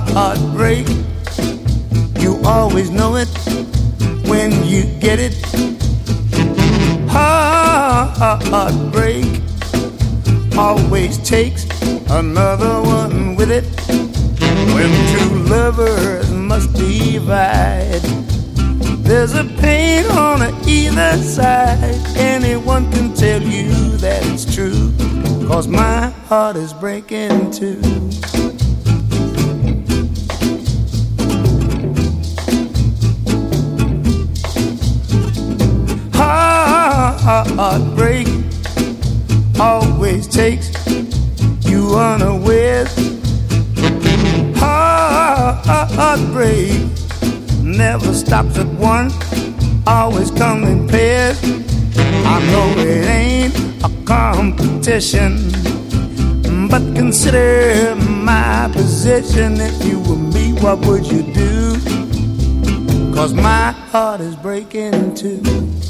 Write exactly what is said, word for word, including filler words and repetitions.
heartbreak. You always know it when you get it. Heartbreak always takes another one with it. When two lovers must divide, there's a pain on either side. Anyone can tell you that it's true, 'cause my heart is breaking too. Heartbreak always takes you unawares. Heartbreak never stops at one, always comes in pairs. I know it ain't a competition, but consider my position. If you were me, what would you do? 'Cause my heart is breaking too.